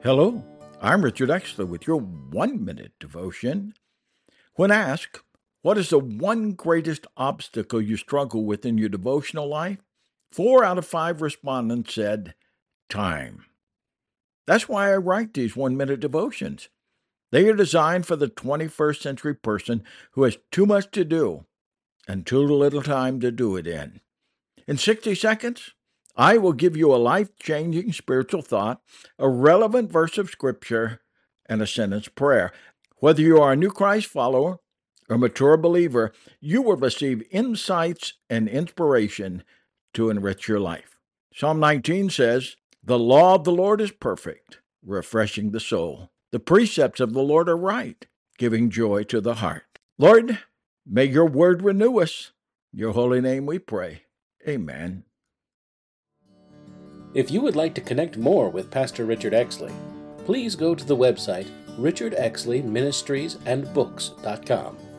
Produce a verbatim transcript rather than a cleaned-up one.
Hello, I'm Richard Exler with your one minute devotion. When asked, what is the one greatest obstacle you struggle with in your devotional life? Four out of five respondents said, time. That's why I write these one minute devotions. They are designed for the twenty-first century person who has too much to do and too little time to do it in. In sixty seconds, I will give you a life-changing spiritual thought, a relevant verse of Scripture, and a sentence prayer. Whether you are a new Christ follower or mature believer, you will receive insights and inspiration to enrich your life. Psalm nineteen says, "The law of the Lord is perfect, refreshing the soul. The precepts of the Lord are right, giving joy to the heart." Lord, may your word renew us. In your holy name we pray. Amen. If you would like to connect more with Pastor Richard Exley, please go to the website richard exley ministries and books dot com.